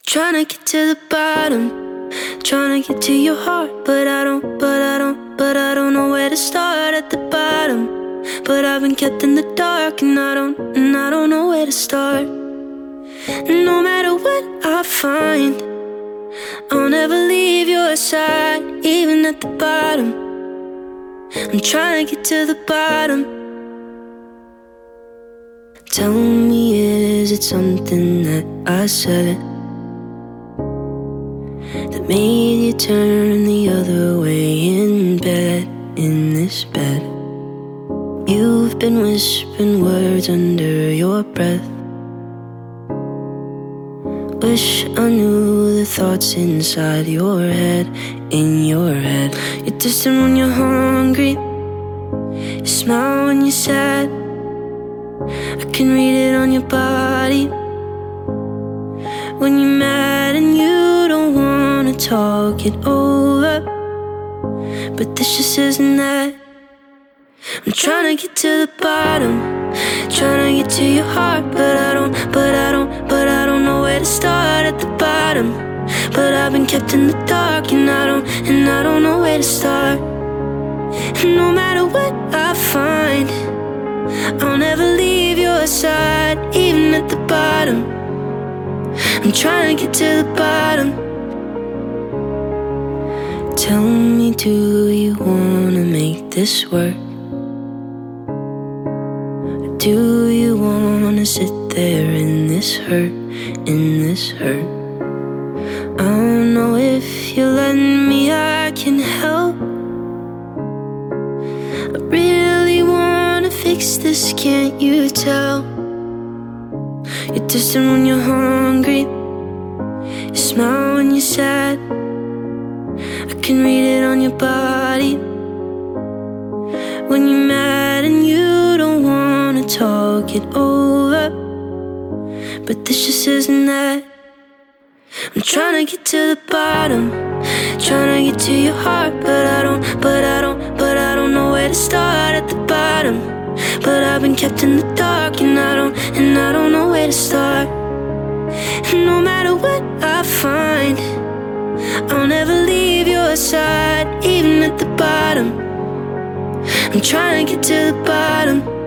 Trying to get to the bottom, trying to get to your heart, but I don't know where to start at the bottom. But I've been kept in the dark, and I don't know where to start. No matter what I find, I'll never leave your side, even at the bottom. I'm trying to get to the bottom. Tell me, is it something that I said that made you turn the other way in bed, in this bed? You've been whispering words under your breath. Wish I knew the thoughts inside your head, in your head. You're distant when you're hungry, you smile when you're sad. I can read it on your body when you're mad and you don't wanna talk it over. But this just isn't that. I'm trying to get to the bottom, trying to get to your heart, but I don't know where to start at the bottom. But I've been kept in the dark, and I don't know where to start. And no matter what I find, I'll never leave your side, even at the bottom. I'm trying to get to the bottom. Tell me, do you wanna make this work? Do you wanna sit there in this hurt, in this hurt? I don't know if you let me, I can help. I really wanna fix this, can't you tell? You're distant when you're hungry, you smile when you're sad. I can read it on your body when you're mad and you don't wanna talk it over. But this just isn't that. I'm trying to get to the bottom, trying to get to your heart, but I don't know where to start at the bottom. But I've been kept in the dark, and I don't know where to start. And no matter what I find, I'll never leave your side, even at the bottom. I'm trying to get to the bottom.